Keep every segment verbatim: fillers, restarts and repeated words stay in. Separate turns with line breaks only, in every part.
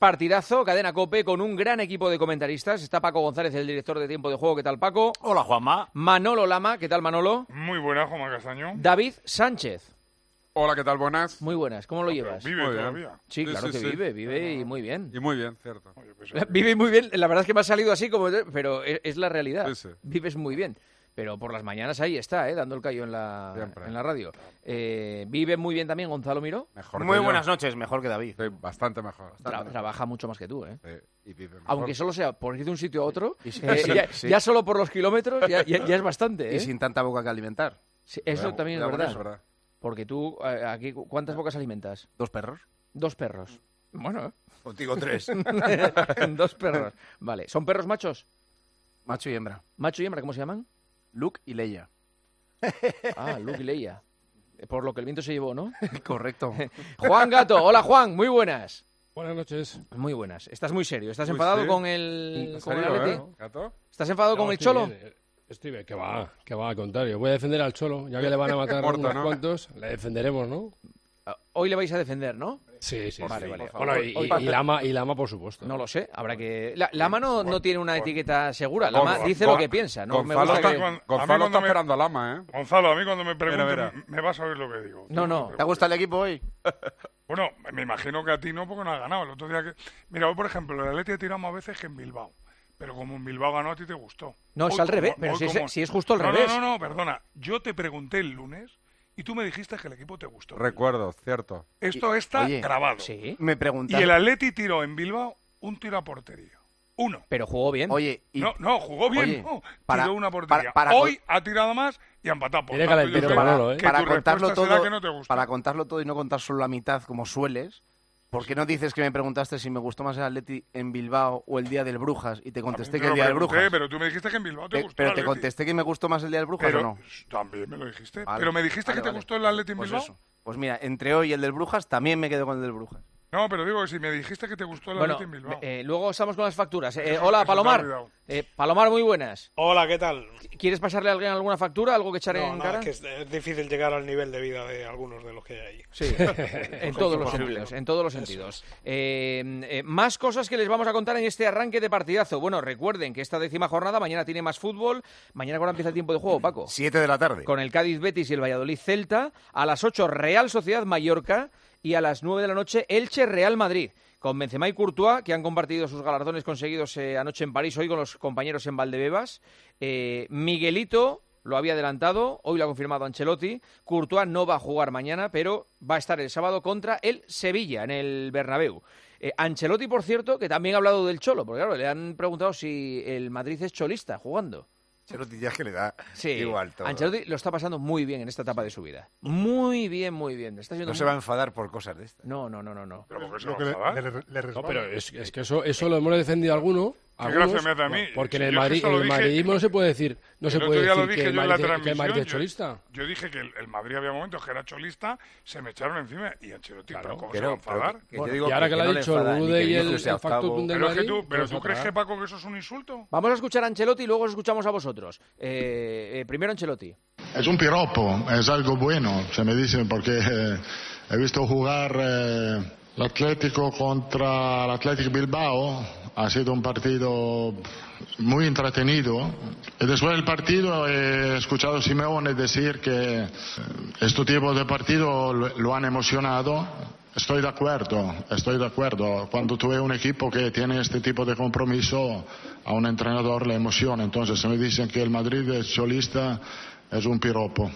Partidazo, Cadena COPE, con un gran equipo de comentaristas. Está Paco González, el director de Tiempo de Juego. ¿Qué tal, Paco?
Hola, Juanma.
Manolo Lama. ¿Qué tal, Manolo?
Muy buena, Juanma Castaño.
David Sánchez.
Hola, ¿qué tal? Buenas.
Muy buenas. ¿Cómo lo
No,
llevas?
Vive
Muy bien.
todavía.
Sí,
Sí,
claro
sí,
que
sí.
vive, vive y muy bien.
Y muy bien, cierto.
Oye, pues, eh,
Vive muy bien. La verdad es que me ha salido así, como, pero es, es la realidad.
Sí, sí.
Vives muy bien. Pero por las mañanas ahí está, ¿eh? Dando el callo en la,
Siempre.
en la radio. Eh, vive muy bien también Gonzalo Miró.
Mejor
Muy
que yo.
buenas noches, mejor que David.
Sí, bastante mejor.
Tra-
Bastante
trabaja mucho más que tú, ¿eh?
mejor. Sí, y vive mejor.
Aunque solo sea por ir de un sitio a otro,
Y si-
eh,
sí,
ya,
sí.
ya solo por los kilómetros ya, ya- ya es bastante, ¿eh?
Y sin tanta boca que alimentar.
Sí, eso
Cuidado,
también es
cuidado con
verdad.
eso, ¿verdad?
Porque tú, eh, aquí, ¿cuántas bocas alimentas?
¿Dos perros?
Dos perros. Bueno,
Contigo tres.
dos perros. Vale, ¿son perros machos?
Macho y hembra.
¿Macho y hembra? ¿Cómo se llaman?
Luke y Leia.
Ah, Luke y Leia. Por lo que el viento se llevó, ¿no?
Correcto.
Juan Gato. Hola, Juan. Muy buenas.
Buenas noches.
Muy buenas. Estás muy serio. ¿Estás
Uy,
enfadado
sí.
con el,
¿En
con el
serio,
Atleti?
eh? ¿Gato?
¿Estás enfadado con
No,
el
estoy
Cholo?
bien, eh, Estoy bien, que va, que va, al contrario. Voy a defender al Cholo, ya que le van a matar
Muerto,
unos
¿no?
cuantos, le defenderemos, ¿no?
Hoy le vais a defender, ¿no?
Sí, sí,
Vale,
sí.
vale.
Bueno, y,
Hoy-
y, y Lama, y Lama, por supuesto.
No lo sé. Habrá que... La, Lama no, no tiene una etiqueta segura.
Gon-
Lama
Gon-
dice
Gon-
lo que piensa. No me
Gonzalo
gusta
está,
que...
cuando- a mí
Gonzalo
cuando
está
me-
esperando a Lama, ¿eh?
Gonzalo, a mí cuando me pregunten,
Mira,
me, me vas a oír lo que digo.
No, no.
¿Te gusta el equipo hoy?
Bueno, me imagino que a ti no, porque no has ganado. El otro día que... Mira, hoy, por ejemplo, el Atleti tiramos a veces que en Bilbao. Pero como en Bilbao ganó, a ti te gustó.
No, es
Hoy
al revés,
como-
pero
hoy
si es-
como-
si es justo al
No,
revés.
No, no, no, perdona. Yo te pregunté el lunes y tú me dijiste que el equipo te gustó.
Recuerdo, cierto.
Esto está
Oye,
grabado.
Sí,
Me
Y
preguntas...
el Atleti tiró en Bilbao un tiro a portería. Uno.
pero jugó bien.
Oye, y...
No, no, jugó bien.
Oye,
no.
para-
tiró una portería.
para- para-
Hoy ha tirado más y ha empatado. Por
Tiene
tanto,
calentito
yo creo
Manolo, ¿eh?
que
para
tu
contarlo
respuesta será
todo,
que no te gusta.
para contarlo todo y no contar solo la mitad como sueles, ¿por qué no dices que me preguntaste si me gustó más el Atleti en Bilbao o el día del Brujas y te contesté
También
que el
te
día
lo
del
pregunté,
Brujas?
Pero tú me dijiste que en Bilbao te
Pe-
gustó
pero
el
te
Atleti.
contesté que me gustó más el día del Brujas
Pero
o no.
también me lo dijiste.
Vale.
Pero me dijiste
Vale,
que te
vale.
gustó el Atleti en
Pues
Bilbao.
eso. Pues mira, entre hoy y el del Brujas también me quedo con el del Brujas.
No, pero digo que si me dijiste que te gustó el
Bueno,
Atleti en Bilbao.
eh, luego estamos con las facturas. Eh,
Eso-
hola,
eso te ha
Palomar.
olvidado.
Eh, Palomar, muy buenas.
Hola, ¿qué tal?
¿Quieres pasarle a alguien alguna factura? ¿Algo que echar
No,
en
no,
cara?
es que es, es difícil llegar al nivel de vida de algunos de los que hay ahí.
Sí, en todos los sentidos, en todos los sentidos. Eh, eh, más cosas que les vamos a contar en este arranque de partidazo. Bueno, recuerden que esta décima jornada, mañana tiene más fútbol. Mañana ahora empieza el tiempo de juego, Paco.
Siete de la tarde.
Con el Cádiz Betis y el Valladolid Celta. A las ocho, Real Sociedad Mallorca. Y a las nueve de la noche, Elche Real Madrid. Con Benzema y Courtois, que han compartido sus galardones conseguidos eh, anoche en París, hoy con los compañeros en Valdebebas. Eh, Miguelito lo había adelantado, hoy lo ha confirmado Ancelotti. Courtois no va a jugar mañana, pero va a estar el sábado contra el Sevilla, en el Bernabéu. Eh, Ancelotti, por cierto, que también ha hablado del Cholo, porque claro, le han preguntado si el Madrid es cholista jugando.
Ancelotti ya que le da
Sí,
igual todo.
Ancelotti lo está pasando muy bien en esta etapa de su vida. Muy bien, muy bien. Está siendo
No se va a enfadar por cosas de estas.
No, no, no, no, no.
Pero ¿por qué se
Lo
va
que
a
le,
enfadar?
le- le
No,
resbala.
pero es, es que eso, eso lo hemos defendido alguno.
¿Qué
algunos,
gracia me hace a mí?
Porque en
Si
el,
yo es que
Madrid,
eso
en
lo
el
dije-
madridismo no se puede decir, no se
El
puede
otro día lo
decir que
dije
el
yo en la
Madrid, que el
transmisión.
Madrid es
yo-
cholista.
Yo dije que el, el Madrid había momentos que era cholista, se me echaron encima y Ancelotti,
Claro,
pero ¿cómo
Pero-
se va a enfadar?
pero que- que
Bueno,
te digo
Y ahora que, lo ha
no le
dicho
enfada
el
ni
Rude
que
y el,
Vinicius sea
el factotum
octavo.
del
Pero es que
Madrid,
tú, pero
pues
tú
otra.
crees que, Paco, que eso es un insulto.
Vamos a escuchar a Ancelotti y luego os escuchamos a vosotros. Eh, eh, primero Ancelotti.
Es un piropo, es algo bueno. Se me dice porque eh, he visto jugar eh, el Atlético contra el Athletic Bilbao. Ha sido un partido muy entretenido. Y después del partido he escuchado a Simeone decir que eh, este tipo de partido lo, lo han emocionado. Estoy de acuerdo, estoy de acuerdo. Cuando tú ves un equipo que tiene este tipo de compromiso, a un entrenador le emociona. Entonces, se me dicen que el Madrid es cholista, es un piropo.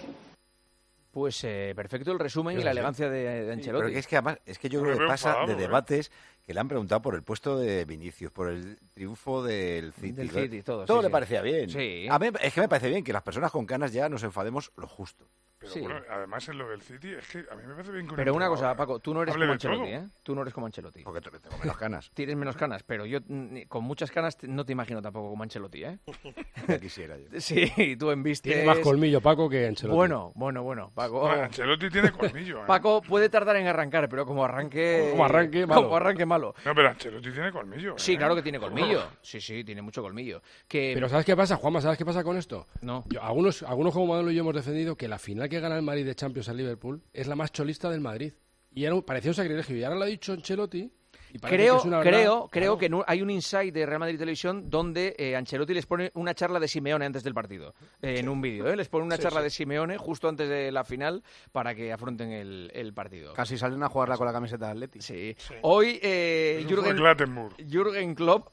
Pues eh, perfecto el resumen y la elegancia de, de
Pero
Ancelotti.
que es que además, es que yo
Me
creo que
veo
pasa
enfadado,
de
¿eh?
debates que le han preguntado por el puesto de Vinicius, por el triunfo del City.
Del City, todo,
Todo
sí,
le
sí.
parecía bien.
Sí.
A mí es que me parece bien que las personas con canas ya nos enfademos lo justo.
Pero
Sí.
bueno, además en lo del City, es que a mí me parece bien que un
Pero una cosa,
entrenador
Paco, tú no eres
hable
como
de
Ancelotti,
todo.
¿eh? Tú no eres como Ancelotti.
Porque te- tengo menos canas.
Tienes menos canas, pero yo mm, con muchas canas te- no te imagino tampoco como Ancelotti, ¿eh?
Ya quisiera yo.
Sí, tú embistes...
Tiene más colmillo Paco que Ancelotti.
Bueno, bueno, bueno. Paco,
Bueno, Ancelotti tiene colmillo, ¿eh?
Paco puede tardar en arrancar, pero como arranque...
Como arranque, malo.
Como arranque malo.
No, pero Ancelotti tiene colmillo, ¿eh?
Sí, claro que tiene colmillo. Sí, sí, tiene mucho colmillo. Que...
Pero ¿sabes qué pasa, Juanma? ¿Sabes qué pasa con esto?
No.
Yo- algunos, algunos como Manolo y yo hemos defendido que la final que gana el Madrid de Champions al Liverpool es la más cholista del Madrid. Y era, un- parecía un sacrilegio. Y ahora lo ha dicho Ancelotti Y parece
Creo,
que es una verdad,
creo,
claro.
creo que no, hay un insight de Real Madrid Televisión donde eh, Ancelotti les pone una charla de Simeone antes del partido, eh, en un vídeo. ¿eh? Les pone una
Sí,
charla
sí.
de Simeone justo antes de la final para que afronten el, el partido.
Casi salen a jugarla con la camiseta de Atleti.
Sí.
Sí.
Hoy eh,
Eso fue
Jürgen,
Clattenburg.
Jürgen Klopp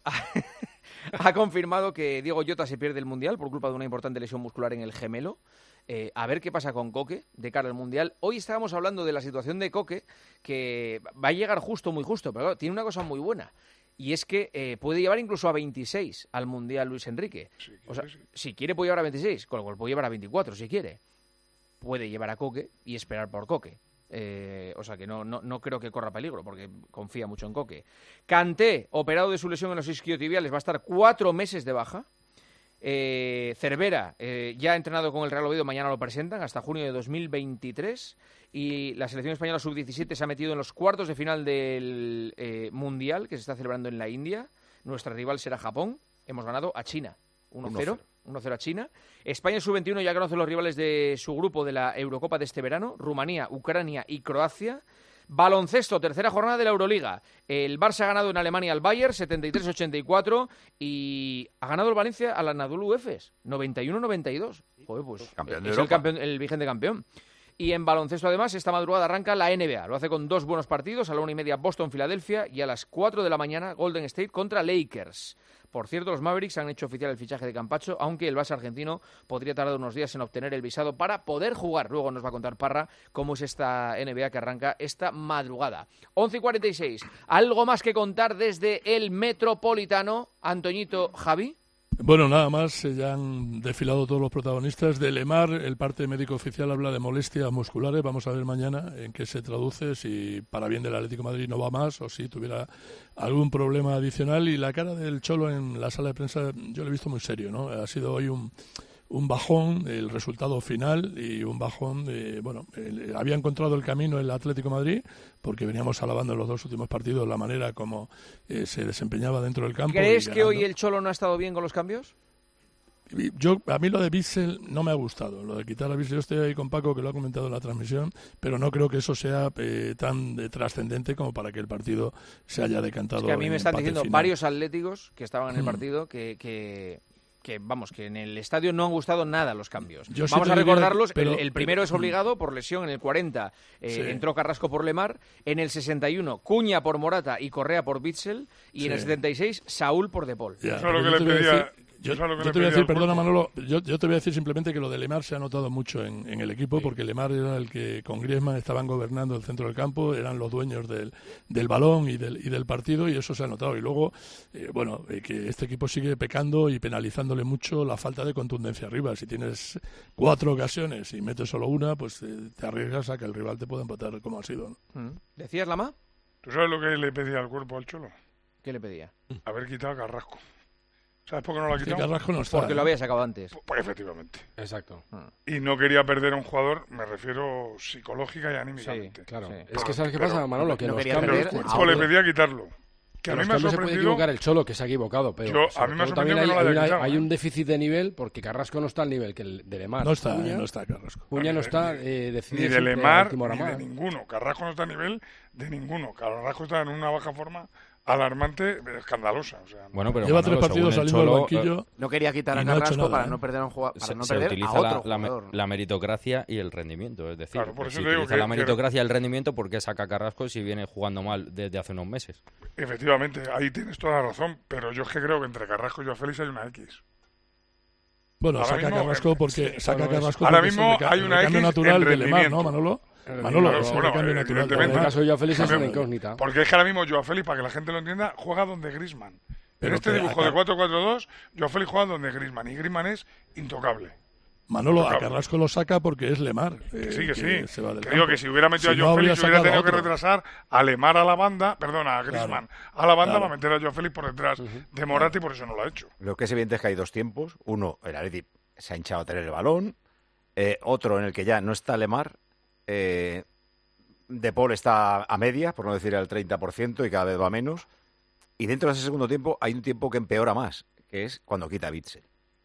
ha confirmado que Diego Jota se pierde el Mundial por culpa de una importante lesión muscular en el gemelo. Eh, a ver qué pasa con Coque de cara al Mundial. Hoy estábamos hablando de la situación de Coque, que va a llegar justo, muy justo, pero claro, tiene una cosa muy buena. Y es que eh, puede llevar incluso a veintiséis al Mundial Luis Enrique.
Sí,
O sea,
sí.
si quiere puede llevar a veintiséis, con lo cual puede llevar a veinticuatro si quiere. Puede llevar a Coque y esperar por Coque. Eh, o sea que no, no, no creo que corra peligro porque confía mucho en Coque. Kanté, operado de su lesión en los isquiotibiales, va a estar cuatro meses de baja. Eh, Cervera, eh, ya ha entrenado con el Real Oviedo, mañana lo presentan hasta junio de dos mil veintitrés. Y la selección española sub diecisiete se ha metido en los cuartos de final del eh, Mundial que se está celebrando en la India. Nuestra rival será Japón. Hemos ganado a China uno cero. uno cero a China. España sub veintiuno ya conoce los rivales de su grupo de la Eurocopa de este verano: Rumanía, Ucrania y Croacia. Baloncesto, tercera jornada de la Euroliga. El Barça ha ganado en Alemania al Bayern setenta y tres ochenta y cuatro y ha ganado el Valencia al Anadolu Efes noventa y uno noventa y dos. Joder, pues
Campeón de
es el,
Europa.
campeón, el vigente campeón. Y en baloncesto, además, esta madrugada arranca la N B A. Lo hace con dos buenos partidos. A la una y media Boston-Filadelfia y a las cuatro de la mañana Golden State contra Lakers. Por cierto, los Mavericks han hecho oficial el fichaje de Campacho, aunque el Barça argentino podría tardar unos días en obtener el visado para poder jugar. Luego nos va a contar Parra cómo es esta N B A que arranca esta madrugada. once y cuarenta y seis. ¿Algo más que contar desde el Metropolitano? Antoñito, Javi.
Bueno, nada más, eh, ya han desfilado todos los protagonistas. De Lemar, el parte médico oficial habla de molestias musculares. Vamos a ver mañana en qué se traduce, si para bien del Atlético de Madrid no va más o si tuviera algún problema adicional. Y la cara del Cholo en la sala de prensa yo lo he visto muy serio, ¿no? Ha sido hoy un, un bajón, el resultado final, y un bajón de, bueno, el, había encontrado el camino el Atlético de Madrid, porque veníamos alabando en los dos últimos partidos la manera como eh, se desempeñaba dentro del campo.
¿Crees
y
que hoy
ganando.
el Cholo no ha estado bien con los cambios?
Yo, a mí lo de Bissell no me ha gustado, lo de quitar a Bissell. Yo estoy ahí con Paco, que lo ha comentado en la transmisión, pero no creo que eso sea eh, tan eh, trascendente como para que el partido se haya decantado.
Es que a mí me
en
están
empate
diciendo
final.
varios atléticos que estaban en el
Mm.
partido que, que, que, vamos, que en el estadio no han gustado nada los cambios.
Yo sí
Vamos
te
a
diría,
recordarlos.
pero-
el, el primero
pero-
es obligado por lesión en el cuarenta. Eh,
Sí.
Entró Carrasco por Lemar. En el sesenta y uno, Cuña por Morata y Correa por Bitzel. Y en el
Sí.
setenta y seis, Saúl por De Paul.
Ya,
Eso es lo
pero
que
yo
le
te voy a
pedía-
decir- Yo,
eso es lo que
yo
le
te voy a
pedía
decir,
al
perdona
cuerpo.
Manolo, yo, yo te voy a decir simplemente que lo de Lemar se ha notado mucho en, en el equipo, porque Lemar era el que con Griezmann estaban gobernando el centro del campo, eran los dueños del, del balón y del, y del partido, y eso se ha notado. Y luego, eh, bueno, eh, que este equipo sigue pecando y penalizándole mucho la falta de contundencia arriba. Si tienes cuatro ocasiones y metes solo una, pues eh, te arriesgas a que el rival te pueda empatar como ha sido, ¿no?
Mm. ¿Decías, Lama?
¿Tú sabes lo que le pedía al cuerpo al Cholo?
¿Qué le pedía?
Haber quitado a Carrasco. ¿Sabes por qué no lo ha
Es que
quitado?
Carrasco no está.
Porque
¿eh?
lo había sacado antes.
Pues efectivamente.
Exacto.
Y no quería perder a un jugador, me refiero psicológica y anímicamente.
Claro.
Sí.
Es que ¿sabes qué pasa, Manolo? Que
no
los
quería
Pero
cambios...
el
perder a
cuerpo le
otro.
pedía quitarlo. Que
Que
a mí
los
me ha
cambios se puede
sorprendido.
equivocar el Cholo, que se ha equivocado, pero
Yo- a
sobre
mí me ha
todo
sorprendido
también
que no
hay,
lo haya
hay una-
quitado,
hay
¿eh?
un déficit de nivel, porque Carrasco no está al nivel que el de Lemar.
No está,
Cuña,
no está Carrasco.
Cuña no está, eh,
Ni
decide
de
siempre a
Lemar,
última hora
ni de
más.
ninguno. Carrasco no está a nivel de ninguno. Carrasco está en una baja forma alarmante, escandalosa. O sea,
Bueno, pero
Lleva
Manolo,
tres partidos
según el
saliendo del
Cholo,
banquillo.
No quería quitar a
Y no ha hecho
Carrasco
nada,
para
¿eh?
no perder a un jugador, para
se,
no
se
perder a
utiliza
otro
la, la, me-
jugador.
la meritocracia y el rendimiento. Es decir,
Claro, por eso
si
te digo
utiliza
que-
la
que-
meritocracia y el rendimiento, ¿por qué saca a Carrasco si viene jugando mal desde hace unos meses?
efectivamente, ahí tienes toda la razón. Pero yo es que creo que entre Carrasco y Joao Félix hay una X.
Bueno,
Ahora
saca a
mismo,
Carrasco
eh,
porque
sí,
saca a
bueno, es-
Carrasco
ahora
porque es el
mismo
reca-
hay
el
una
recambio
X
natural
en
de Lemar, ¿no,
rendimiento.
Manolo?
El
Manolo,
Claro,
es el
bueno,
recambio natural.
En
evidentemente.
el caso de Joao Félix es una
Cambio-
incógnita.
Porque es que ahora mismo Joao Félix, para que la gente lo entienda, juega donde Griezmann. En
Pero
este
que
dibujo
acá-
de cuatro cuatro dos, Joao Félix juega donde Griezmann. Y Griezmann es intocable.
Manolo, a
Claro.
Carrasco lo saca porque es Lemar.
Que
eh,
sí, que, sí.
se va del
Que digo
campo.
que si hubiera metido
Si
a Joao
no, habría
Félix, hubiera
sacado a
tenido que
otro.
retrasar a Lemar a la banda, perdona, a Griezmann a la banda
Claro.
para meter a Joao Félix por detrás de Morata y por eso no lo ha hecho.
Lo que es evidente es que hay dos tiempos. Uno, el Atleti se ha hinchado a tener el balón. Eh, otro en el que ya no está Lemar. Eh, De Paul está a media, por no decir al treinta por ciento, y cada vez va menos. Y dentro de ese segundo tiempo hay un tiempo que empeora más, que es cuando quita a Bitzel.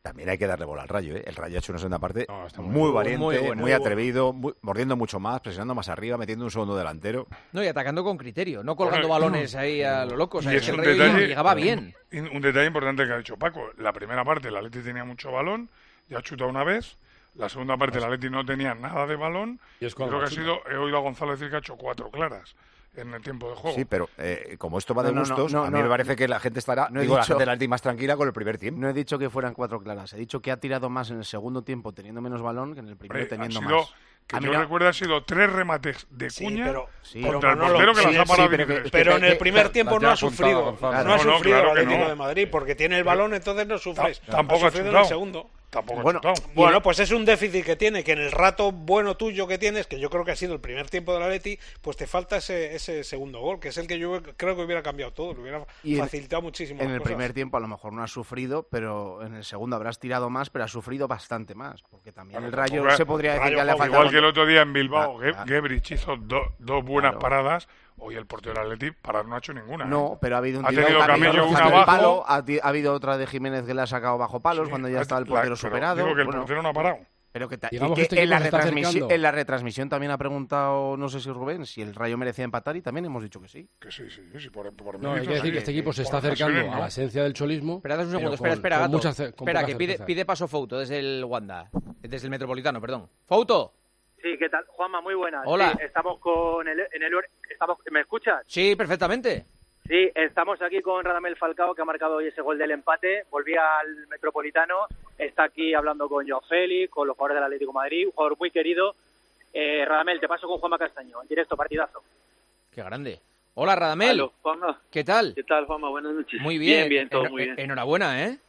también hay que darle bola al Rayo, ¿eh? El Rayo ha hecho una segunda parte
No, está
muy,
muy-
valiente,
muy
muy,
buena, muy
atrevido, muy- mordiendo mucho más, presionando más arriba, metiendo un segundo delantero.
No, y atacando con criterio, no colgando
Bueno,
balones ahí a lo loco. O sea,
y
es
es
que el
un
Rayo
detalle-
llegaba bien.
Y un detalle importante que ha dicho Paco, la primera parte el Atleti tenía mucho balón, ya ha chutado una vez, la segunda parte el Atleti no tenía nada de balón,
Y es
y
cuando
creo que ha
chuta.
sido, he oído a Gonzalo decir que ha hecho cuatro claras en el tiempo de juego.
Sí, pero eh, como esto va de
No, no, no,
gustos,
no,
a mí
no,
me parece que la gente estará,
no he
digo, la
dicho-
gente del Atleti más tranquila con el primer tiempo.
No he dicho que fueran cuatro claras, he dicho que ha tirado más en el segundo tiempo teniendo menos balón que en el primero
Hombre, han
teniendo
sido,
más.
que
Ah,
yo
mira,
recuerdo, han sido tres remates de
Sí,
Cuña
pero,
Sí.
contra el
Manolo,
portero que
sí,
las ha
sí,
parado
pero que-
Vinicius.
pero en el
que-
primer
que-
tiempo
las
no
ya
ha
apuntado,
sufrido.
Gonzalo.
No ha
No, no,
sufrido
claro
el
que
Atlético
no.
de Madrid porque tiene el balón, entonces no sufres.
Ta- tampoco
ha
ha
sufrido en
chutado.
el segundo.
Tampoco
Bueno,
ha chutado.
Bueno, pues es un déficit que tiene, que en el rato bueno tuyo que tienes, que yo creo que ha sido el primer tiempo del Atleti, pues te falta ese, ese segundo gol, que es el que yo creo que hubiera cambiado todo, lo hubiera
Y en-
facilitado muchísimo.
En
las
el
cosas.
primer tiempo a lo mejor no has sufrido, pero en el segundo habrás tirado más, pero has sufrido bastante más. Porque también
Bueno,
el Rayo
tampoco-
se podría decir
Rayo
que le ha
juega
faltado.
Igual que el otro día en Bilbao,
Ah,
Ge-
ah.
Gebrich hizo do- dos buenas
Claro.
paradas, hoy el portero del Atleti parar no ha hecho ninguna. ¿eh?
No, pero ha habido un
Ha
tiro
tenido
que ha
Camello
rozando
una
el
abajo.
palo, ha, ti- ha habido otra de Jiménez que le ha sacado bajo palos
Sí,
cuando ya
ha-
estaba el
la-
portero
pero
superado.
Digo que el
Bueno,
portero no ha parado.
pero que, ta- y
Digamos
que
que este
en, la
equipo se está
retransmisi-
acercando.
en la retransmisión también ha preguntado, no sé si Rubén, si el Rayo merecía empatar y también hemos dicho que sí.
Que sí, sí, sí, por, por
No, hay
méritos,
que decir
sí.
que este equipo se está
Por
acercando
ocasiones,
a la
no.
esencia del cholismo.
Espera un segundo,
pero
espera,
con-
espera,
con
Gato.
mucha ce- con
espera,
poca
que pide,
certeza.
pide paso Fouto desde el Wanda, desde el Metropolitano, perdón. Fouto.
Sí, ¿qué tal? Juanma, muy buenas.
Hola.
Sí, estamos con el, en el... Estamos, ¿me escuchas?
Sí, perfectamente.
Sí, estamos aquí con Radamel Falcao, que ha marcado hoy ese gol del empate. Volvía al Metropolitano, está aquí hablando con Joao Félix, con los jugadores del Atlético de Madrid, un jugador muy querido. Eh, Radamel, te paso con Juanma Castaño, en directo, partidazo.
Qué grande. Hola, Radamel.
Aló, Juanma.
¿Qué tal?
¿Qué tal, Juanma? Buenas noches.
Muy bien.
Bien, bien, todo
Eno-
muy bien.
Enhorabuena, ¿eh?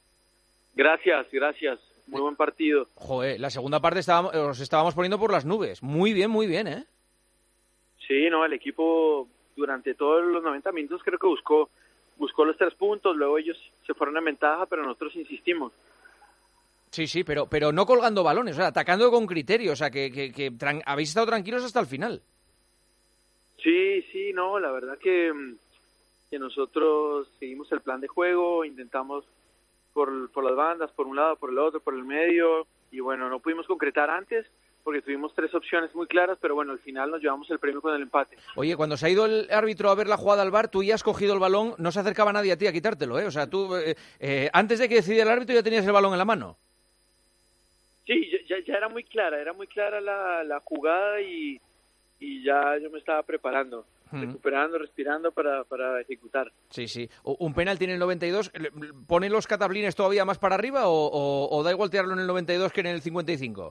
Gracias, gracias. Muy buen partido.
Joder, la segunda parte estábamos, os estábamos poniendo por las nubes. Muy bien, muy bien, ¿eh?
Sí, no, el equipo durante todos los noventa minutos creo que buscó buscó los tres puntos, luego ellos se fueron en ventaja, pero nosotros insistimos.
Sí, sí, pero, pero no colgando balones, o sea, atacando con criterio, o sea, que, que, que tran- habéis estado tranquilos hasta el final.
Sí, sí, no, la verdad que, mm, que nosotros seguimos el plan de juego, intentamos por, por las bandas, por un lado, por el otro, por el medio, y bueno, no pudimos concretar antes porque tuvimos tres opciones muy claras, pero bueno, al final nos llevamos el premio con el empate.
Oye, cuando se ha ido el árbitro a ver la jugada al bar, tú ya has cogido el balón, no se acercaba nadie a ti a quitártelo, ¿eh? O sea, tú, eh, eh, antes de que decidiera el árbitro ya tenías el balón en la mano.
Sí, ya, ya era muy clara, era muy clara la, la jugada y, y ya yo me estaba preparando,
Mm.
recuperando, respirando para, para ejecutar.
Sí, sí. O- ¿Un penalti en el noventa y dos le- pone los cataplines todavía más para arriba o, o- o da igual tirarlo en el noventa y dos que en el cincuenta y cinco?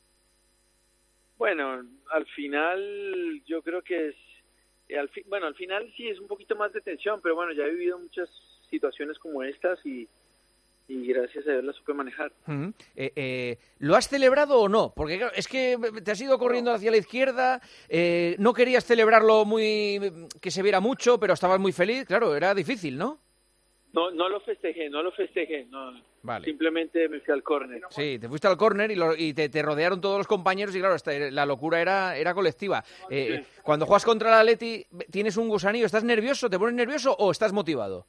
Bueno, al final yo creo que es, eh, al fi- bueno, al final sí es un poquito más de tensión, pero bueno, ya he vivido muchas situaciones como estas y, y gracias a Dios las supe manejar.
Ujú. Eh, eh, ¿Lo has celebrado o no? Porque claro, es que te has ido corriendo hacia la izquierda, eh, no querías celebrarlo muy que se viera mucho, pero estabas muy feliz, claro, era difícil, ¿no?
No, no lo festejé, no lo festejé, no.
Vale.
Simplemente me fui al córner.
Sí, te fuiste al córner y, lo- y te, te rodearon todos los compañeros y claro, esta- la locura era, era colectiva. Eh, cuando juegas contra el Atleti, ¿tienes un gusanillo? ¿Estás nervioso? ¿Te pones nervioso o estás motivado?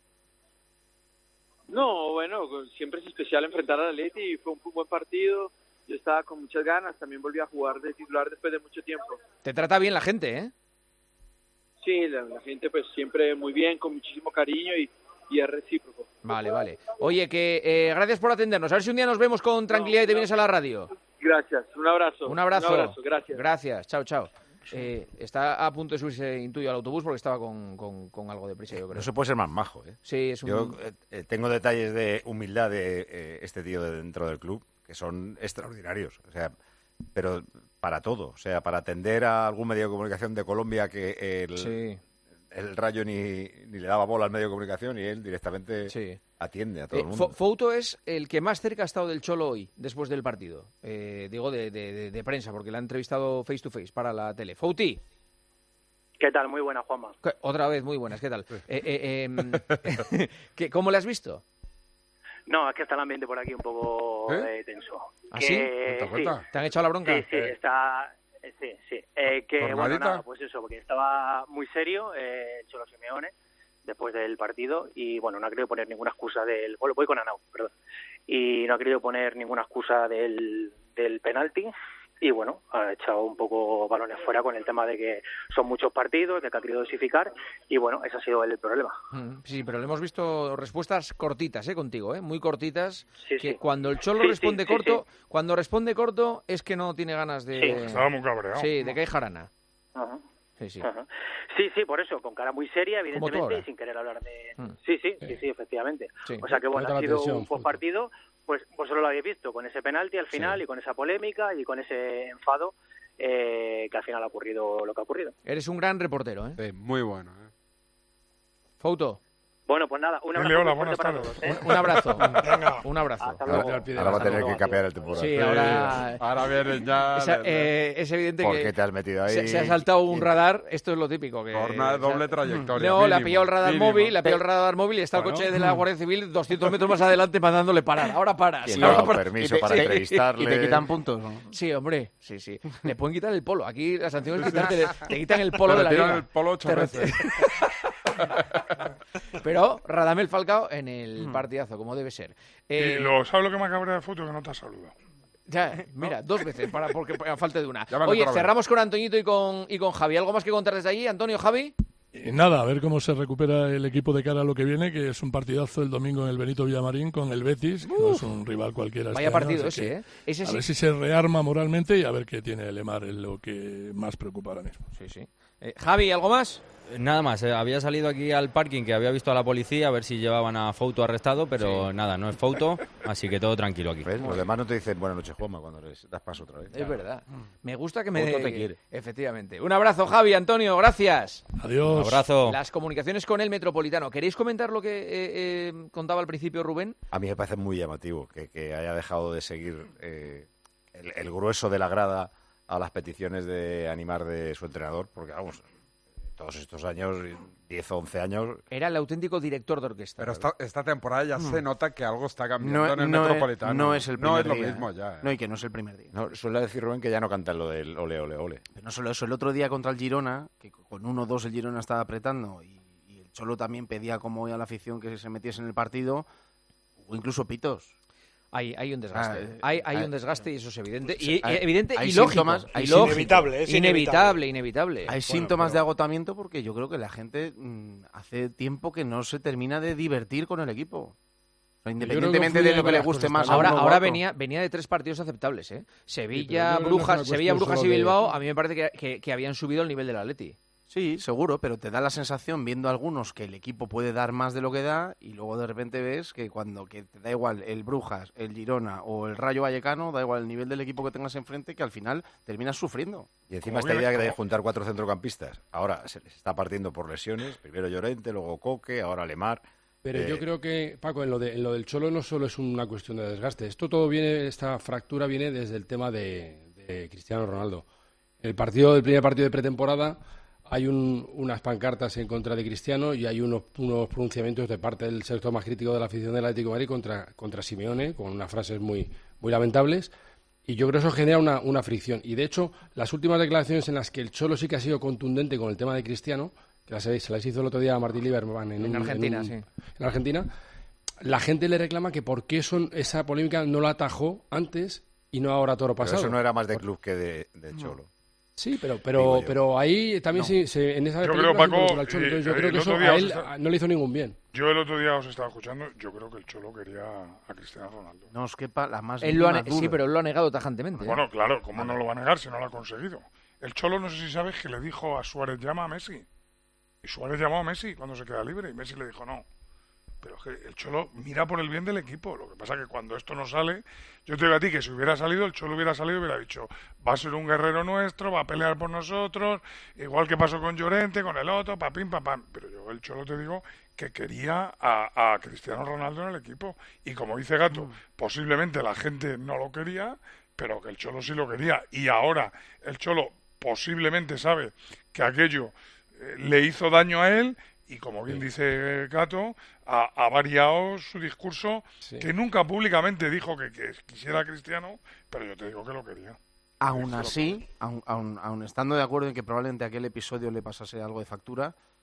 No, bueno, siempre es especial enfrentar al Atleti y fue un buen partido. Yo estaba con muchas ganas, también volví a jugar de titular después de mucho tiempo.
Te trata bien la gente, ¿eh?
Sí, la, la gente pues siempre muy bien, con muchísimo cariño y, y es recíproco.
Vale, vale. Oye, que eh, gracias por atendernos. A ver si un día nos vemos con tranquilidad y te vienes a la radio.
Gracias, un abrazo.
Un abrazo.
Un abrazo, gracias.
Gracias, chao, chao. Eh, está a punto de subirse Intuyo al autobús porque estaba con, con- con algo de prisa, yo creo.
No se puede ser más majo, ¿eh?
Sí, es un...
Yo eh, eh, tengo detalles de humildad de eh, este tío de dentro del club que son extraordinarios. O sea, pero para todo. O sea, para atender a algún medio de comunicación de Colombia que el,
Sí.
el Rayo ni, ni le daba bola al medio de comunicación y él directamente
Sí.
atiende a todo
Eh,
el mundo.
Fo- Fouto es el que más cerca ha estado del Cholo hoy, después del partido. Eh, digo, de, de- de- de prensa, porque le han entrevistado face to face para la tele. Fouti,
¿Qué tal? Muy buena, Juanma.
¿qué- otra vez, muy buenas, ¿qué tal? Eh, eh, em, ¿qué- ¿Cómo le has visto?
No, es que está el ambiente por aquí un poco
¿Eh?
eh, tenso.
¿Ah,
Que-
sí?
Cuenta,
sí,
cuenta.
¿Te han echado la bronca?
Sí, sí, está... eh, Sí, sí. Eh, que, bueno,
¿Formalita?
nada, pues eso, porque estaba muy serio, eh, el Cholo Simeone,
después del partido y bueno, no ha querido poner ninguna excusa del... Bueno, voy con Anau, perdón. Y no ha querido poner ninguna excusa del, del penalti y bueno, ha echado un poco balones fuera con el tema de que son muchos partidos, de que ha querido dosificar y bueno, ese ha sido el problema.
Sí, pero le hemos visto respuestas cortitas, ¿eh? Contigo, ¿eh? Muy cortitas,
sí,
que
sí.
cuando el Cholo
sí,
responde
sí, sí,
corto,
sí.
cuando responde corto es que no tiene ganas de...
Sí.
Estaba muy cabreado.
Sí, de que hay jarana.
Ajá.
Sí, sí.
Ajá. Sí, sí, por eso, con cara muy seria, evidentemente, y sin querer hablar de...
Mm.
Sí, sí, sí, sí, efectivamente.
Sí.
O sea que, bueno,
Nota
ha
la
sido
tensión,
un postpartido, pues vosotros lo habéis visto, con ese penalti al final
Sí.
y con esa polémica y con ese enfado eh, que al final ha ocurrido lo que ha ocurrido.
Eres un gran reportero, ¿eh?
Sí, muy bueno. ¿eh?
Fouto,
Bueno, pues nada, un
Dile
abrazo
hola,
muy fuerte
buenas
para
tardes.
todos. ¿eh?
un abrazo.
Venga.
Un abrazo.
Hasta
Ahora,
luego.
ahora va a tener que cambiar el temporal.
Sí, ahora...
Ahora viene ya...
Esa-
la-
eh, es evidente
¿Por
que
qué te has metido ahí?
se, se ha saltado un radar, esto es lo típico. Que,
Jornada
o sea,
doble trayectoria.
No, le ha
mínimo,
pillado el radar
mínimo.
móvil, le ha pillado el radar móvil y está el
Bueno.
coche de la Guardia Civil doscientos metros más adelante mandándole parar. Ahora paras.
¿Quién
Sí,
le ha
ahora
dado
para-
permiso
y te-
para
sí,
entrevistarle?
¿Y te quitan puntos? ¿no?
Sí, hombre, sí, sí. Le pueden quitar el polo. Aquí la sanción es quitarte, te quitan el polo
Te
de la
retiran
liga.
el polo ocho
Te
veces.
Pero Radamel Falcao en el partidazo, como debe ser. Eh,
Y lo, ¿sabes lo que me cabrea de foto? Que no te ha saludado.
Ya, mira, dos veces, para, porque a falta de una.
Llámalo
Oye,
otra vez.
cerramos con Antoñito y con, y con Javi. ¿Algo más que contar desde allí, Antonio, Javi?
Y nada, a ver cómo se recupera el equipo de cara a lo que viene, que es un partidazo el domingo en el Benito Villamarín con el Betis, que no es un rival cualquiera.
Vaya
este año,
partido
así
ese,
que
¿eh? Ese
A
sí.
ver si se rearma moralmente y a ver qué tiene Lemar, es lo que más preocupa ahora mismo.
Sí, sí. Eh, Javi, ¿algo más?
Nada más, eh, había salido aquí al parking que había visto a la policía a ver si llevaban a Fouto arrestado, pero nada, no es Fouto, así que todo tranquilo aquí.
¿Ves? Los demás no te dicen buenas noches, Juanma, cuando les das paso otra vez.
Es verdad. Me gusta que me...
Fouto te quiere.
Efectivamente. Un abrazo, Javi, Antonio, gracias.
Adiós.
Un abrazo.
Las comunicaciones con el Metropolitano. ¿Queréis comentar lo que eh, eh, contaba al principio Rubén?
A mí me parece muy llamativo que, que haya dejado de seguir eh, el, el grueso de la grada a las peticiones de animar de su entrenador, porque vamos, todos estos años, diez o once años...
Era el auténtico director de orquesta.
Pero esta, esta temporada ya se nota que algo está cambiando
No,
en el
no es-
Metropolitano.
no es el primer
No es lo
día,
mismo
¿eh?
ya. ¿eh?
No, y que no es el primer día.
No, suele decir Rubén que ya no canta lo del ole, ole, ole.
Pero no solo eso, el otro día contra el Girona, que con uno o dos el Girona estaba apretando y, y el Cholo también pedía como hoy a la afición que se metiese en el partido, hubo incluso pitos.
Hay, hay un desgaste.
Ah, eh,
hay hay
ah,
un desgaste y eso es evidente.
sí,
Y,
hay-
evidente
hay
y lógico.
síntomas- hay
y
síntomas-
lógico.
Inevitable, es
inevitable, inevitable.
Hay síntomas de agotamiento porque yo creo que la gente mm, hace tiempo que no se termina de divertir con el equipo. O sea, independientemente de lo que le guste más a
Ahora,
uno u
ahora
otro.
venía, venía de tres partidos aceptables, ¿eh? Sevilla,
yo creo que no es
Brujas,
una
Sevilla,
cuestión
Brujas y
solo de-
Bilbao, a mí me parece que, que, que habían subido el nivel del Atleti.
Sí, seguro, pero te da la sensación, viendo a algunos, que el equipo puede dar más de lo que da y luego de repente ves que cuando que te da igual el Brujas, el Girona o el Rayo Vallecano, da igual el nivel del equipo que tengas enfrente, que al final terminas sufriendo.
Y encima esta idea de juntar cuatro centrocampistas, ahora se les está partiendo por lesiones, primero Llorente, luego Coque, ahora Lemar.
Pero
Eh,
yo creo que, Paco, en lo, de, en lo del Cholo no solo es una cuestión de desgaste. Esto todo viene, esta fractura viene desde el tema de, de Cristiano Ronaldo. El partido, el primer partido de pretemporada, hay un, unas pancartas en contra de Cristiano y hay unos, unos pronunciamientos de parte del sector más crítico de la afición del Atlético de Madrid contra, contra Simeone, con unas frases muy, muy lamentables. Y yo creo que eso genera una, una fricción. Y de hecho, las últimas declaraciones en las que el Cholo sí que ha sido contundente con el tema de Cristiano, que las, se las hizo el otro día a Martín Lieberman en,
En
un-
Argentina,
un-
sí.
en Argentina, la gente le reclama que por qué son, esa polémica no la atajó antes y no ahora toro
pero
pasado.
eso no era más de club que de, de Cholo.
Sí, pero
Digo
pero
yo.
pero ahí también
No.
se, se- en esa
Yo
película
creo, Paco,
se involucra al Cholo.
eh,
Entonces yo
eh,
creo
el
que eso
otro día
a
os
él
está-
no le hizo ningún bien.
Yo el otro día os estaba escuchando, yo creo que el Cholo quería a Cristiano Ronaldo.
No os quepa la más
Él lo ha
mínima
ne- sí,
duda.
pero él lo ha negado tajantemente. ¿eh?
Bueno, claro, ¿cómo no lo va a negar si no lo ha conseguido? El Cholo, no sé si sabes, que le dijo a Suárez, llama a Messi. Y Suárez llamó a Messi cuando se queda libre y Messi le dijo no. Pero es que el Cholo mira por el bien del equipo. Lo que pasa es que cuando esto no sale, yo te digo a ti que si hubiera salido, el Cholo hubiera salido y hubiera dicho, va a ser un guerrero nuestro, va a pelear por nosotros, igual que pasó con Llorente, con el otro, papín, papán. Pero yo, el Cholo, te digo que quería a, a Cristiano Ronaldo en el equipo. Y como dice Gato, posiblemente la gente no lo quería, pero que el Cholo sí lo quería. Y ahora el Cholo posiblemente sabe que aquello eh, le hizo daño a él y, como bien dice Gato, ha, ha variado su discurso,
Sí.
que nunca públicamente dijo que, que quisiera a Cristiano, pero yo te digo que lo quería.
Aún así, aun, aun- aun estando de acuerdo en que probablemente aquel episodio le pasase algo de factura,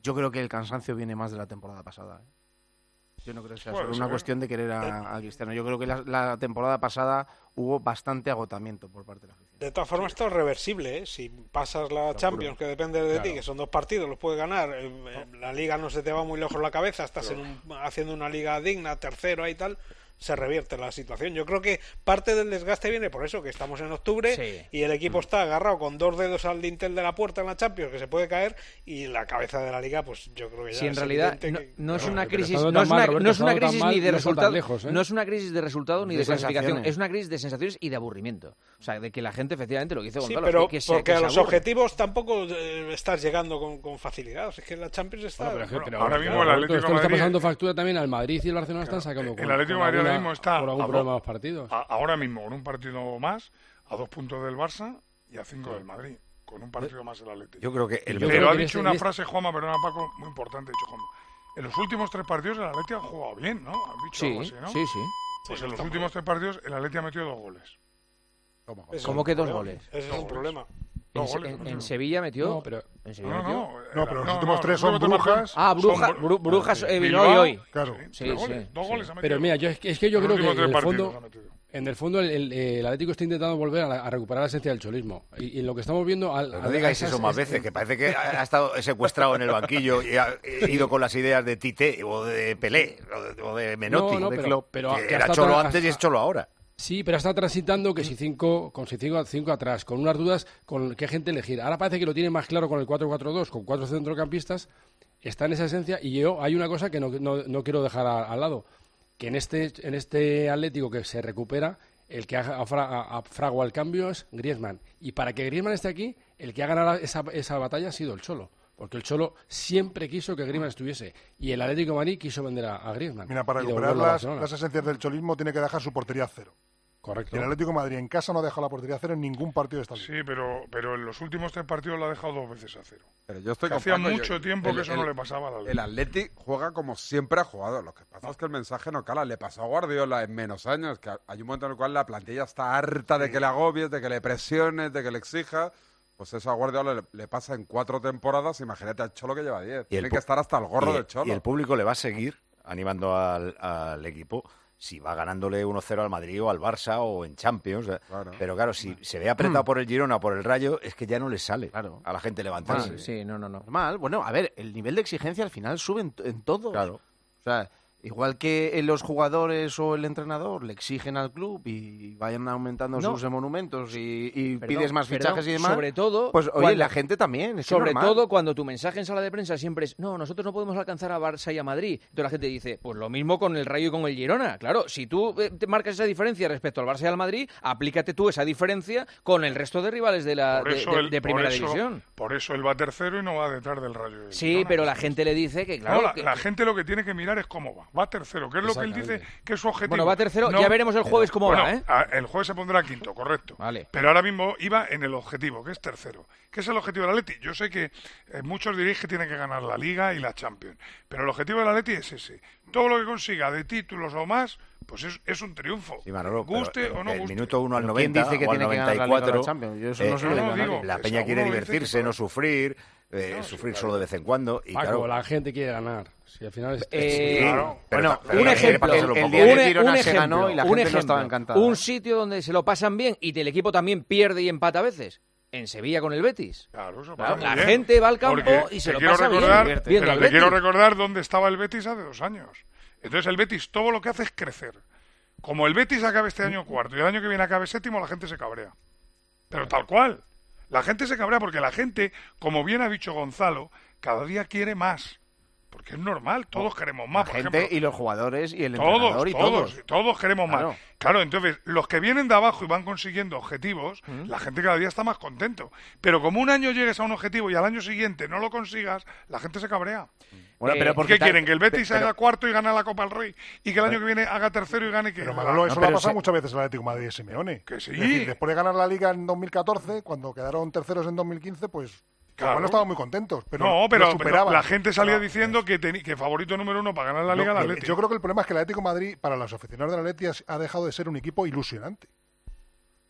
Yo creo que el cansancio viene más de la temporada pasada. ¿eh? Yo no creo que sea
Puede
solo una
ser.
cuestión de querer a, a Cristiano. Yo creo que la, la temporada pasada hubo bastante agotamiento por parte de la afición.
De todas formas, esto es reversible, ¿eh? Si pasas la Champions, que depende de
Claro.
ti, que son dos partidos, los puedes ganar, eh, eh, la Liga no se te va muy lejos la cabeza, estás en un- haciendo una Liga digna, tercero ahí y tal, se revierte la situación. Yo creo que parte del desgaste viene por eso, que estamos en octubre
Sí.
y el equipo está agarrado con dos dedos al dintel de la puerta en la Champions, que se puede caer, y la cabeza de la Liga, pues yo creo que ya
Si en
es
realidad
evidente
no,
que-
no es
Claro,
una
pero
crisis,
estando
no es
tan mal,
una,
Roberto,
no es una
estando tan
crisis
mal,
ni de
no está tan
resultado,
lejos, ¿eh?
no es una crisis de resultado ni de,
De
clasificación,
sensaciones.
es una crisis de sensaciones y de aburrimiento. O sea, de que la gente efectivamente lo que dice
Sí,
Gonzalo,
pero
que, que se-
porque
que
a
se
los
aburre.
objetivos tampoco eh, estás llegando con, con facilidad. O sea, es que la Champions está...
Bueno, pero,
Bueno,
pero-
ahora
pero,
mismo el
Roberto,
Atlético
esto
de
le está
Madrid-
pasando factura también al Madrid y el Barcelona están sacando
El
con,
Atlético
con
de Madrid ahora
alguna-
mismo está
por algún
a
problema
do-
los partidos.
a- ahora mismo con un partido más, a dos puntos del Barça y a cinco del Madrid, con un partido más el Atlético.
Yo creo que el
Yo
Pero
creo
ha
que en
dicho
este-
una
en este-
frase, Juanma, perdona Paco, muy importante, ha dicho Juanma. En los últimos tres partidos el Atlético ha jugado bien, ¿no? Has dicho
Sí,
algo así, ¿no?
sí, sí.
Pues
Sí,
en los
está muy
últimos tres partidos el Atlético ha metido dos goles.
Toma,
Ese es
¿Cómo
un
que dos
problema.
goles?
Ese es
Dos
un
goles.
problema.
En,
Dos
Se-
goles,
en-
no
en
sé.
Sevilla metió...
No, pero
en Sevilla
No,
metió...
no,
No, pero los
no,
últimos
no,
tres
los
son
últimos tres
Brujas.
Ah,
son
Bruja,
gol-
Bru- Brujas, eh,
Bilbao,
Bilbao y hoy.
Claro.
Sí,
Sí,
tres goles,
sí,
dos
sí.
goles ha metido.
Pero mira, yo, es que- es que yo
Los
creo que
últimos
en
tres
el
partidos
fondo,
ha metido.
en el fondo el, el- el Atlético está intentando volver a, la- a recuperar la esencia del cholismo. Y, y lo que estamos viendo... Al,
Pero
al-
no digáis
esas-
eso más
es-
veces, que parece que ha ha estado secuestrado en el banquillo y ha ido con las ideas de Tite o de Pelé o de, o de Menotti.
No, no,
de
pero-
Klopp,
pero-
que
que
era
hasta
cholo
atrás-
antes y es cholo ahora.
Sí, pero está transitando que si cinco, con si cinco, cinco atrás, con unas dudas con qué gente elegir. Ahora parece que lo tiene más claro con el cuatro cuatro dos, con cuatro centrocampistas, está en esa esencia y yo hay una cosa que no, no, no quiero dejar a- al lado, que en este, en este Atlético que se recupera, el que ha, ha fra- ha- ha fraguado el cambio es Griezmann. Y para que Griezmann esté aquí, el que ha ganado esa, esa batalla ha sido el Cholo. Porque el Cholo siempre quiso que Griezmann estuviese. Y el Atlético de Madrid quiso vender a, a Griezmann.
Mira, para
y
recuperar
devolverlo a
las,
Barcelona.
las esencias del cholismo tiene que dejar su portería a cero.
Correcto.
Y el Atlético de Madrid en casa no ha dejado la portería a cero en ningún partido de esta liga.
Sí, pero, pero en los últimos tres partidos lo ha dejado dos veces a cero.
Pero yo estoy
Que
con
hacía
Paco, yo-
mucho tiempo
el-
que eso
el-
no le pasaba al Atleti.
El Atleti juega como siempre ha jugado. Lo que pasa es que el mensaje no cala. Le pasó a Guardiola en menos años, que hay un momento en el cual la plantilla está harta de que le agobies, de que le presiones, de que le exijas. Pues eso a Guardiola le, le pasa en cuatro temporadas. Imagínate al Cholo que lleva diez.
Y el
Tiene
pu-
que estar hasta el gorro
y,
del Cholo.
y el público le va a seguir animando al, al equipo si va ganándole uno cero al Madrid o al Barça o en Champions.
Claro.
Pero claro, si se ve apretado
Mm.
por el Girona o por el Rayo, es que ya no le sale
Claro.
a la gente levantarse.
Sí, sí, no, no, no.
Normal. Bueno, a ver, el nivel de exigencia al final sube en, en todo.
Claro.
O sea, igual que los jugadores o el entrenador le exigen al club y vayan aumentando
No.
sus monumentos y, y
Perdón,
pides más
perdón,
fichajes y demás,
sobre todo
pues oye,
cuando-
la gente también. Es que
Sobre
normal.
todo cuando tu mensaje en sala de prensa siempre es, no, nosotros no podemos alcanzar a Barça y a Madrid. Entonces la gente dice, pues lo mismo con el Rayo y con el Girona. Claro, si tú eh, te marcas esa diferencia respecto al Barça y al Madrid, aplícate tú esa diferencia con el resto de rivales de la
Por
de,
eso
de-
el-
de
por
Primera
eso-
División.
Por eso él va tercero y no va detrás del Rayo. y del
Sí,
Girona.
pero la gente le dice que, claro...
No, la,
que-
la gente lo que tiene que mirar es cómo va. Va tercero, que es lo que él dice que es su objetivo.
Bueno, va tercero,
No-
ya veremos el jueves cómo
Bueno,
va, ¿eh?
a- el jueves se pondrá quinto, correcto.
Vale.
Pero ahora mismo iba en el objetivo, que es tercero. ¿Qué es el objetivo del Atleti? Yo sé que eh, muchos diréis que tiene que ganar la Liga y la Champions. Pero el objetivo del Atleti es ese. Todo lo que consiga de títulos o más, pues es, es un triunfo.
Sí, Manolo, pero-
guste
pero
o no
el
guste.
minuto uno al
Pero ¿quién
noventa
dice que
o al
tiene que ganar la
noventa y
Liga o la
cuatro,
Champions? Yo eso
eh,
no se lo
no,
digo a
no,
nadie.
digo,
la
eso
peña
uno
quiere
lo dice que
divertirse,
para-
no sufrir, eh,
No,
sufrir
sí,
solo de vez en cuando. Y
Paco,
claro,
la gente quiere ganar. Si al final es...
Eh,
Claro.
pero
Bueno,
ta- pero
un
también quiere
ejemplo,
pasárselo un
el
poco
día
bien.
de Girona
un
se ganó
ejemplo,
y la
un
gente no
ejemplo,
estaba encantada.
un sitio donde se lo pasan bien y el equipo también pierde y empata a veces. En Sevilla con el Betis.
Claro, eso
Claro,
pasa muy
la
bien.
gente va al campo
Porque
y se
te
lo
quiero
pasa bien,
recordar,
viendo
Pero
al
te quiero
Betis.
recordar dónde estaba el Betis hace dos años. Entonces el Betis todo lo que hace es crecer. Como el Betis acabe este año cuarto y el año que viene acabe séptimo, la gente se cabrea. Pero tal cual. La gente se cabrea porque la gente, como bien ha dicho Gonzalo, cada día quiere más. Porque es normal, todos queremos más.
La
Por
gente
ejemplo,
y los jugadores y el
todos,
entrenador y
todos,
todos.
todos queremos
Claro.
más. Claro, entonces, los que vienen de abajo y van consiguiendo objetivos, la gente cada día está más contento. Pero como un año llegues a un objetivo y al año siguiente no lo consigas, la gente se cabrea.
Bueno,
Eh,
pero
¿Por
porque
qué
ta-
quieren? ¿Que el Betis
pero-
haga cuarto y gane la Copa del Rey? ¿Y que el año que viene haga tercero y gane que
Pero Manolo, eso
No,
lo ha
pero
pasado
se-
muchas veces al Atlético de Madrid de Simeone.
Que sí.
Es decir, después de ganar la Liga en dos mil catorce, cuando quedaron terceros en dos mil quince, pues
Claro.
igual no estaban muy contentos. Pero
no,
lo
pero, pero
superaban.
la gente salía
No,
diciendo que, teni- que favorito número uno para ganar la Liga
Lo-
el
lo-
Atleti.
Yo creo que el problema es que el Atlético de Madrid, para los aficionados del Atleti, ha- ha dejado de ser un equipo ilusionante.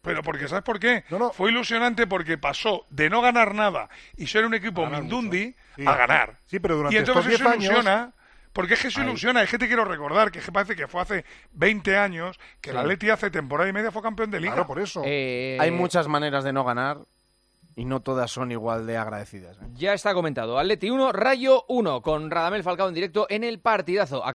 Pero porque, ¿sabes por qué?
No, no.
Fue ilusionante porque pasó de no ganar nada y ser un equipo
Ganar
mindundi
Sí.
a ganar.
Sí, pero durante
y entonces
estos
eso
diez
ilusiona,
años...
porque es que eso
Ahí.
ilusiona. Es que te quiero recordar que, es que parece que fue hace veinte años que el
Sí.
Atleti hace temporada y media fue campeón de Liga.
Claro, por eso.
Eh,
Hay muchas maneras de no ganar y no todas son igual de agradecidas. ¿eh?
Ya está comentado. Atleti uno, Rayo uno, con Radamel Falcao en directo en el partidazo.